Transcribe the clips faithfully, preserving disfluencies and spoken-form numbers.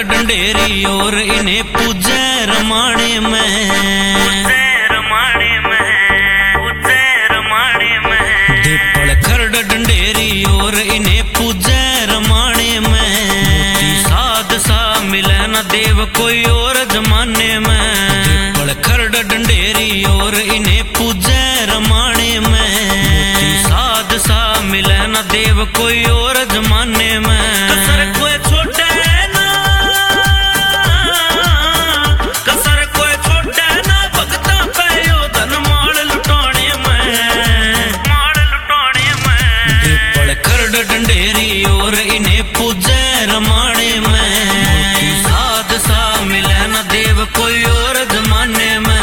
डंडेरी और इन्हें पूजे रमाणे में, रमाणे में, रमाणे में। दीपल खरड़ डंडेरी और इन्हें पूजे रमाणे में। साध सा मिले न देव कोई और जमाने में। दीपल खरड़ डंडेरी और इन्हें पूजे रमाणे में। साध सा मिले न देव कोई और जमाने में। कसर कोई छोटे ना, कसर कोई छोटे ना, भगता पे यो धन माल लुटाने में, माल लुटाने में। दीपल खरड़ डंडेरी और इन्हें पूजे रमाणे में। साध सा मिले न देव कोई और जमाने में।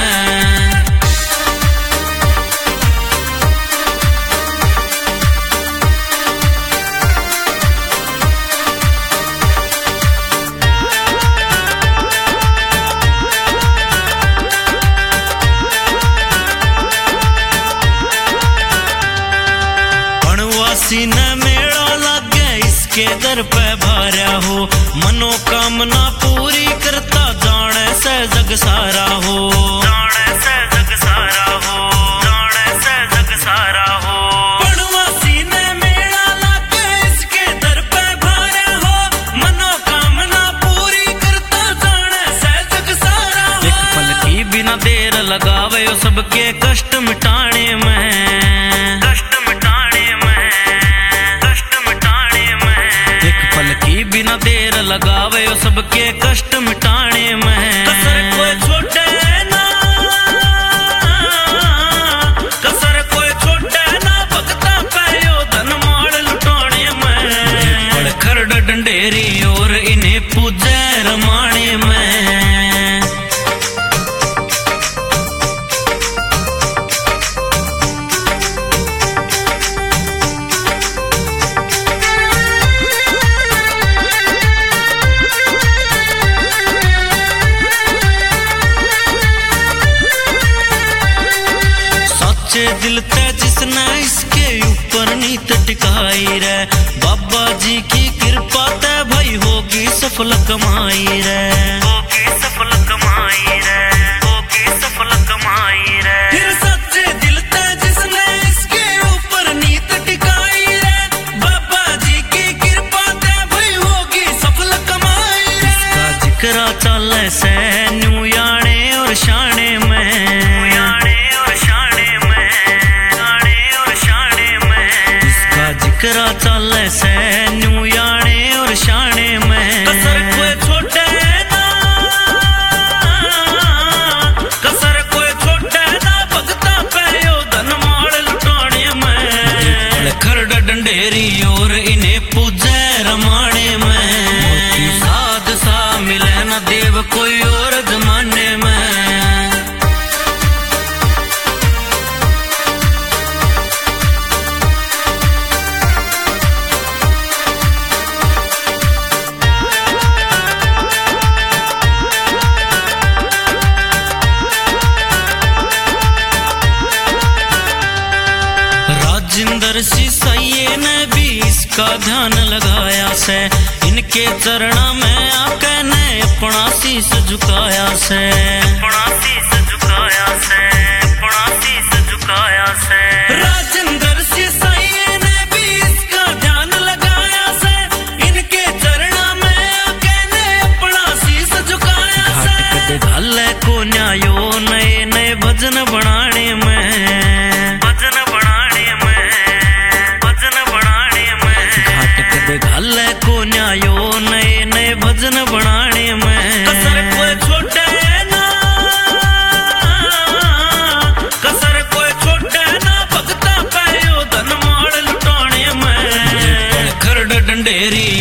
सीने मेला लागे इसके दर पे भार्या हो। मनोकामना पूरी करता जाने से जग सारा हो, जाने से जग सारा हो, जाने से जग सारा हो। पड़वा सीने मेला लागे इसके दर पे भार्या हो। मनोकामना पूरी करता जाने से जग सारा हो। एक पल की बिना देर लगावे सबके कष्ट मिटाने में, कष्ट मिटाने में, की बिना देर लगावे सबके कष्ट मिटाने में। कसर कोई छोटे ना, कसर कोई छोटे ना, भगता पे यो धन माल लुटाने में। खरड़ डंडेरी और इन्हें पूजे रमाणे में। दिल ते जिसने इसके ऊपर नीत टिकाई रे। बाबा जी की कृपा ते भाई होगी सफल कमाई रे, होगी सफल कमाई रे, होगी सफल कमाई रे। फिर सच्चे दिल ते जिसने इसके ऊपर नीत टिकाई रे। बाबा जी की कृपा ते भाई होगी सफल कमाई रे। इसका जिक्र चले से न्यू याने और शाने में, जिक्र चले से न्यू याने और शाने में। कसर कोई छोटे ना, कसर कोई छोटे ना, भगता पे यो धन माल लुटाने में। खरड़ डंडेरी और इन्हें पूजे रमाणे में। साध सा मिले न देव कोई और जमाने में। राजिंदर सिसाइये ने भी इसका ध्यान लगाया से। इनके चरणा में आके ने अपना शीस झुकाया से, अपना शीस झुकाया से, अपना शीस झुकाया से। राजिंदर सिसाइये ने भी इसका ध्यान लगाया से। इनके चरणा में आके ने अपना शीस झुकाया से। घाट के घाले को न्यायो नए नए भजन बनाने में, भजन घाले को न्यायो नए नए भजन बनाने में। कसर कोई छोटे ना, कसर कोई छोटे ना, भगता पे यो धन माल लुटाने में। खरड़ डंडेरी